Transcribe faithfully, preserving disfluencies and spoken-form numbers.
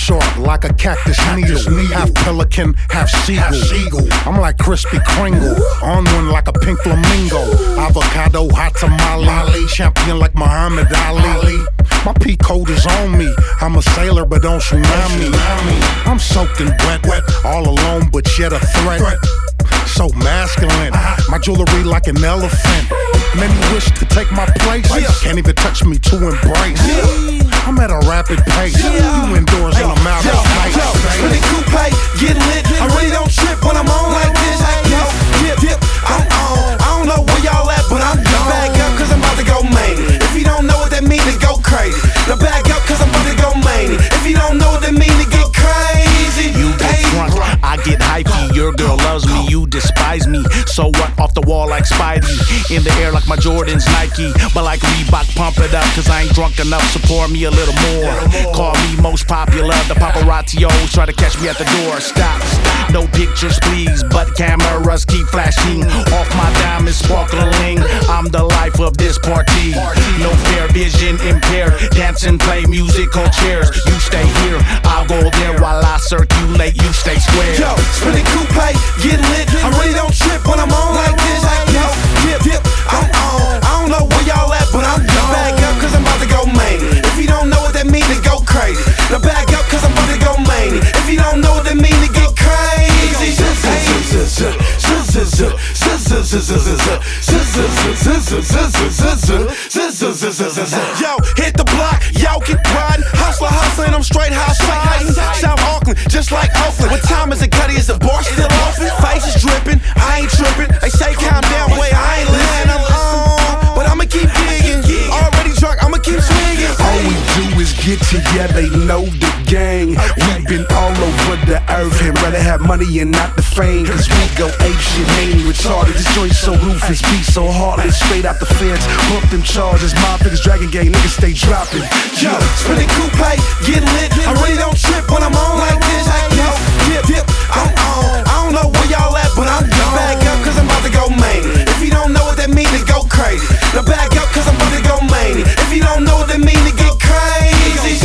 sharp like a cactus needle. Half pelican, half seagull. I'm like Krispy Kringle, on one like a pink flamingo. Avocado, hot tamale, champion like Muhammad Ali. My P code is on me. I'm a sailor, but don't tsunami. I'm soaking wet, wet, all alone, but yet a threat. So masculine, my jewelry like an elephant. Many wish to take my place, can't even touch me to embrace. I'm at a rapid pace, you indoors and I'm out of space. When the coupe get lit, I really don't trip when I'm on like this. Yo, dip, dip, I'm on. I don't know where y'all at, but I'm gone. Back up, cause I'm about to go main. If you don't know what that mean, then go crazy. Now back up, cause I'm about to go main. If you don't know what that mean, then get crazy. You get drunk, I get hypey. Your girl loves me, you despise me. So what? Off the wall like Spidey. In the air like my Jordan's Nike. But like Reebok, pump it up, cause I ain't drunk enough, so pour me a little more. Call me most popular, the paparazzi always try to catch me at the door. Stop, no pictures please, but cameras keep flashing. Off my diamonds sparkling, I'm the life of this party. No fair vision impaired, dance and play musical chairs. You stay here, I'll go there while I circulate, you stay square. Yo, spinning coupe, get lit, I really don't trip when I'm on like this. Yo, dip, dip, I'm on. I don't know where y'all at, but I'm gone. Back up, cause I'm about to go main. If you don't know what that mean, then go crazy. Now back up, cause I'm about to go main. If you don't know what that mean, then get crazy. Yo, hit the block, y'all get riding. Hustler, hustling, I'm straight house sliding. South Auckland, just like Oakland. What time is it, Cuddy? Is the bar still open? Face is dripping, I ain't tripping. They say calm down, wait, I ain't listening. I'm on, but I'ma keep digging. Already drunk, I'ma keep swinging. All we do is get together, they know the gang. We've been all over the earth and rather have money and not the fame. Cause we go ape shit, ain't retarded. This joint so ruthless, beat so heartless. Straight out the fence, bump them charges. My niggas, Dragon Gang, niggas stay dropping. Yo, spinning coupe, get lit. I really don't trip when I'm on like this. Yo, dip, dip, I'm on. I don't know where y'all at, but I'm gone. Back up, cause I'm about to go main. If you don't know what that mean, then go crazy. Now back up, cause I'm about to go main. If you don't know what that mean, then get crazy.